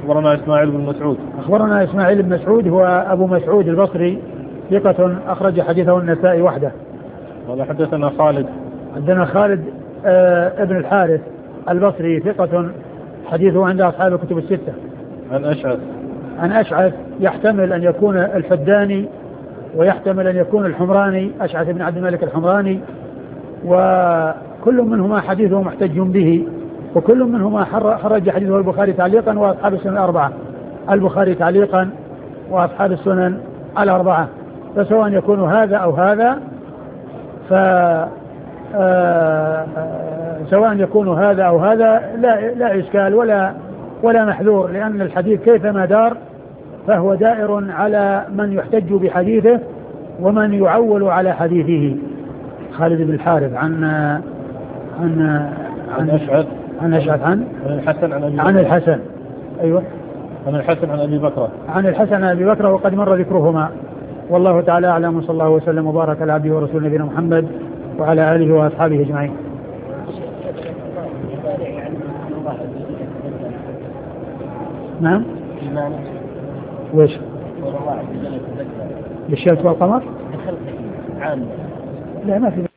أخبرنا إسماعيل بن مسعود. أخبرنا إسماعيل بن مسعود هو أبو مسعود البصري ثقة أخرج حديثه النسائي وحده. قال حدثنا خالد. عندنا خالد ابن الحارث البصري ثقة حديثه عند أصحاب الكتب الستة. عن أشعث يحتمل أن يكون الحداني ويحتمل أن يكون الحمراني، أشعث بن عبد الملك الحمراني، وكل منهما حديثه محتج به، وكل منهما خرج حديثه البخاري تعليقا وأصحاب السنن الأربعة، البخاري تعليقا وأصحاب السنن الأربعة، فسواء يكون هذا أو هذا سواء يكون هذا أو هذا لا إشكال ولا محذور، لأن الحديث كيفما دار فهو دائر على من يحتج بحديثه ومن يعول على حديثه. خالد بن الحارث عن أشعث عن الحسن. أيوة عن الحسن عن أبي بكر وقد مر ذكرهما. والله تعالى أعلم، وصلى الله وسلم وبارك على عبده ورسوله نبينا محمد وعلى آله وأصحابه أجمعين. نعم. ويش بالشمس والقمر؟ لا ما في